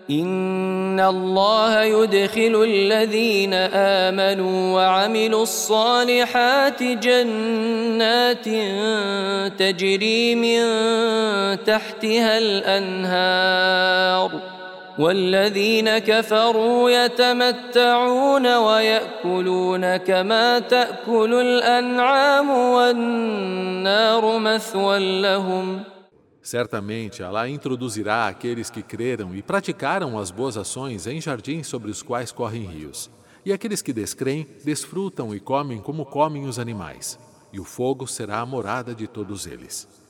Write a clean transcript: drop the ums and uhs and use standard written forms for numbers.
إن الله يدخل الذين آمنوا وعملوا الصالحات جنات تجري من تحتها الأنهار والذين كفروا يتمتعون ويأكلون كما تأكل الأنعام والنار مثوى لهم. Certamente, Alá introduzirá aqueles que creram e praticaram as boas ações em jardins sobre os quais correm rios. E aqueles que descreem, desfrutam e comem como comem os animais. E o fogo será a morada de todos eles.